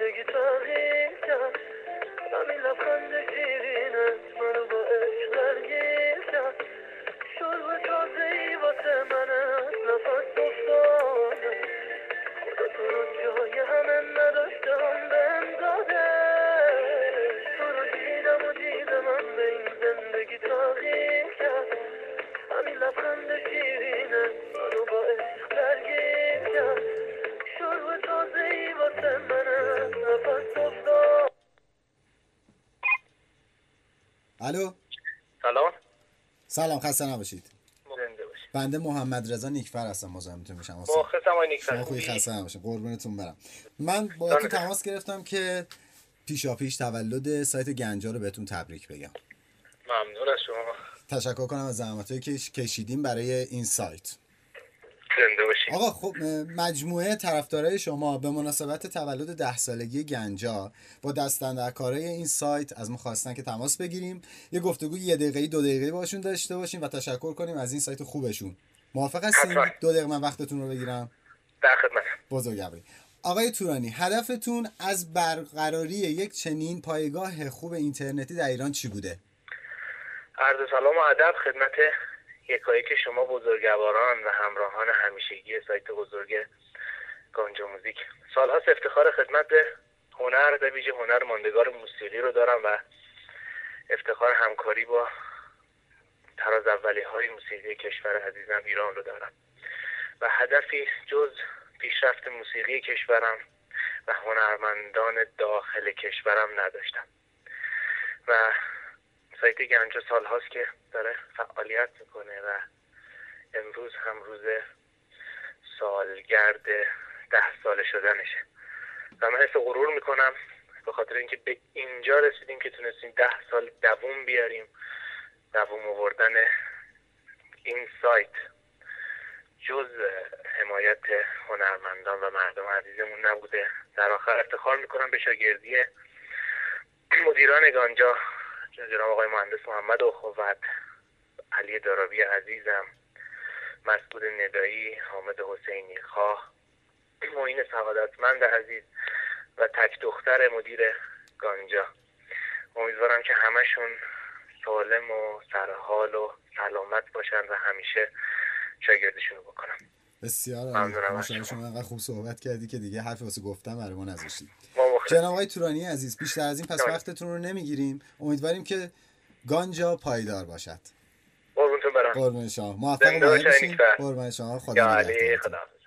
زندگی تغییر کرد، همین لبخند شیرینت منو با عشق درگیر کرد. شرب تازه‌ای واسه من از نفس افتاده، خدا تو رو جای همه نداشتم بهم داده. تو رو دیدم و دید من به این زندگی تغییر کرد، همین لبخند شیرینت منو با عشق درگیر کرد. شرب تازه‌ای واسه من از نفس افتاد. الو سلام. سلام، خسته نباشید. زنده باشید. بنده محمد رضا نیکفر هستم، مزاحمتون میشم. مخلصم آقای نیکفر. خوبی؟ خسته نباشید، قربونتون برم. من با تو تماس گرفتم که پیشاپیش تولد سایت گنجا رو بهتون تبریک بگم. ممنون از شما. تشکر کنم از زحمتایی که کشیدیم برای این سایت. زنده باشید. آقا خب مجموعه طرفدارای شما به مناسبت تولد 10 سالگی گنجا با دست‌اندرکارای این سایت از ما خواستن که تماس بگیریم، یه گفتگوی 1 دقیقه‌ای 2 دقیقه‌ای باشون داشته باشیم و تشکر کنیم از این سایت خوبشون. موافق هستین 2 دقیقه من وقتتون رو بگیرم؟ در خدمتم. بزرگواری. آقای تورانی، هدفتون از برقراری یک چنین پایگاه خوب اینترنتی در ایران چی بوده؟ عرض سلام و ادب خدمت یکایک شما بزرگواران و همراهان همیشگی سایت بزرگ گانجا موزیک. سالهاست افتخار خدمت به هنر، به ویژه هنر ماندگار موسیقی رو دارم و افتخار همکاری با تراز اولیه‌های موسیقی کشور عزیزم ایران رو دارم و هدفی جز پیشرفت موسیقی کشورم و هنرمندان داخل کشورم نداشتم و سایت گنجا سال هاست که داره فعالیت میکنه و امروز هم روز سالگرد 10 ساله شدنشه و من حس غرور میکنم به خاطر اینکه به اینجا رسیدیم که تونستیم 10 سال دووم بیاریم. دووم آوردن این سایت جز حمایت هنرمندان و مردم عزیزمون نبوده. در آخر افتخار میکنم به شاگردی مدیران گانجا، جناب آقای مهندس محمد اخوت، علی دارابی عزیزم، مسعود ندایی، حامد حسینی خواه، معین سعادتمند عزیز و تک دختر مدیر گانجا. امیدوارم که همشون سالم و سرحال و سلامت باشن و همیشه شاگردشونو بکنم. بسیار عالی. ماشاءالله شما انقدر خوب صحبت کردی که دیگه حرفی واسه گفتن برای ما نذاشتید. جناب آقای تورانی عزیز، بیشتر از این پس وقتتون رو نمیگیریم. امیدواریم که گانجا پایدار باشد. قربونتون برم. قربون شما. موفق باشید. قربون شما. خدا نگهدار.